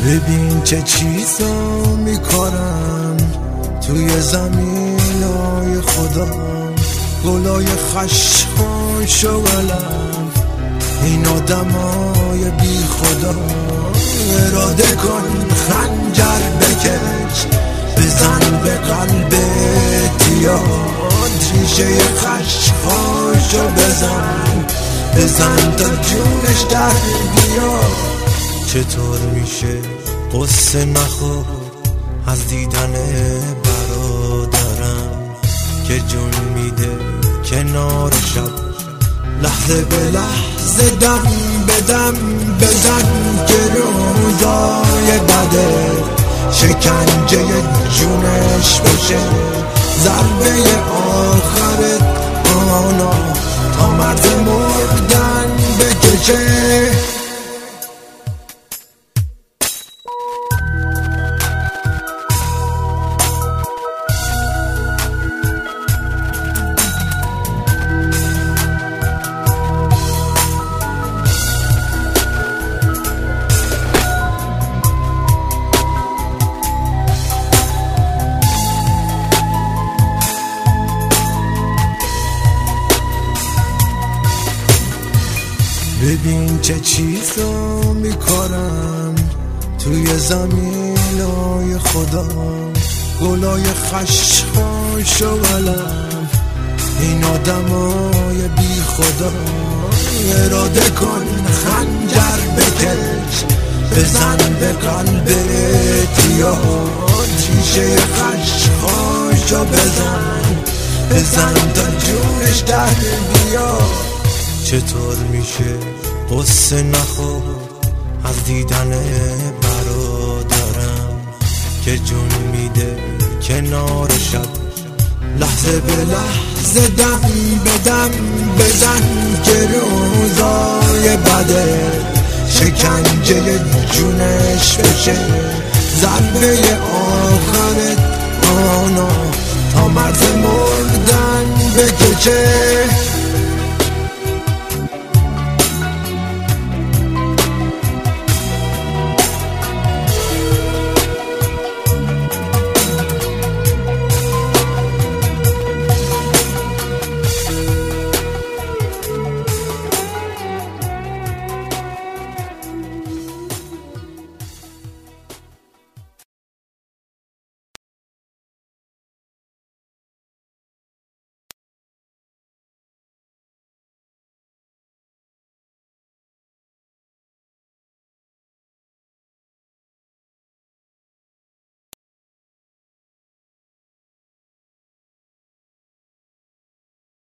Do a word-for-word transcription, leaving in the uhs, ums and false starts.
ببین چه چیزا میکارم توی زمینای خدا، گلای خشخاش و علم این آدمای بی خدا. اراده کن خنجر بکش، بزن به قلبت یاد، ریشه خشخاشو بزن بزن تا جونش در بیاد. چطور میشه قصه نخور از دیدن برادرم که جون میده کنار شب، لحظه به لحظه دم به دم بزن که روزای بده شکنجه جونش بشه، ضربه آخرت آنا تا مرز مردن بکشه. ببین چه چیزا میکارم توی زمینای خدا، گلای خشخاش و علم این آدمای بی خدا. اراده کن خنجر بکش، بزن به قلبت یاد، ریشه خشخاشو بزن بزن تا جونش در بیاد. چطور میشه قصه نخور از دیدن برادرم که جون میده کنار شب، لحظه به لحظه دم به دم بزن که روزای بده شکنجه جونش بشه، ضربه آخرت آنا تا مرز مردن بکشه.